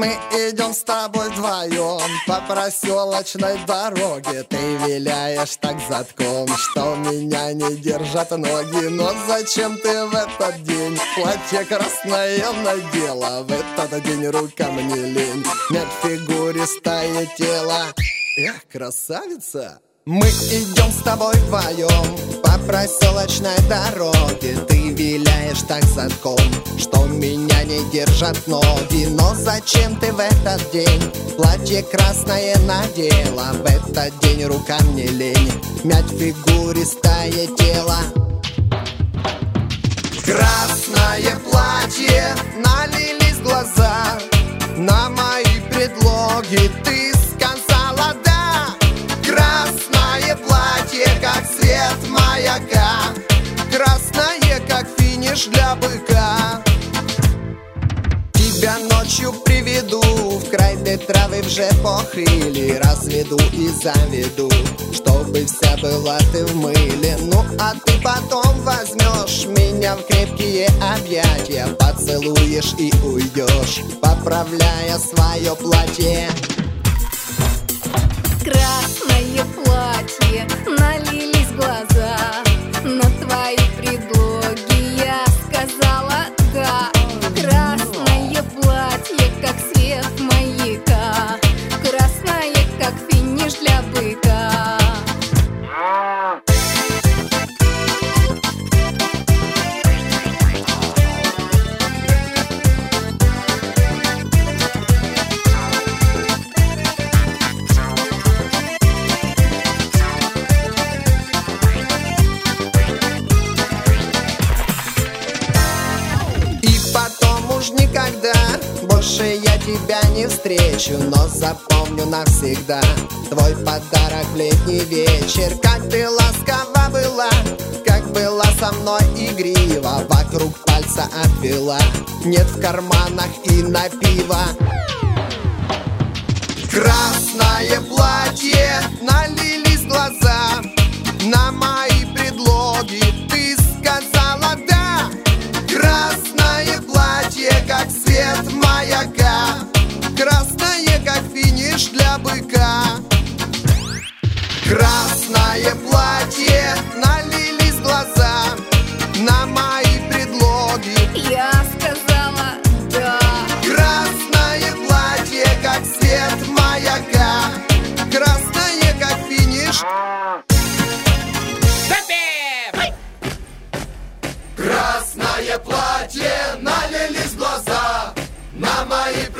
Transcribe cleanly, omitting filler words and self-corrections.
Мы идем с тобой вдвоем по проселочной дороге. Ты виляешь так задком, что меня не держат ноги. Но зачем ты в этот день платье красное надела? В этот день рукам не лень, мять фигуристое тело. Эх, красавица! Мы идем с тобой вдвоем по проселочной дороге. Ты виляешь так задком, что меня не держат ноги. Но зачем ты в этот день платье красное надела? В этот день рукам не лень мять фигуристое тело. Красное платье, налились глаза на мои предлоги. Ты сказала да. Красное платье, как свет маяка, красное, как финиш для быка. Тебя ночью приведу в край, где травы вже похили. Разведу и заведу, чтобы вся была ты в мыле. Ну а ты потом возьмешь меня в крепкие объятия, поцелуешь и уйдешь, поправляя свое платье. Красное платье, налились глаза на твои предлоги. Я сказала да. Красное платье, как свет маяка, красное, как финиш для быка. Никогда больше я тебя не встречу, но запомню навсегда твой подарок в летний вечер. Как ты ласкова была, как была со мной игрива, вокруг пальца обвела, нет в карманах и на пиво. Красное платье, налились глаза на мои предлоги. Ты сказала да. Красное платье, как свет маяка, красное, как финиш для быка. Красное платье, налились глаза на мои предлоги. Я сказала да. Красное платье, как свет маяка, красное, как финиш. Красное платье, налились глаза на мои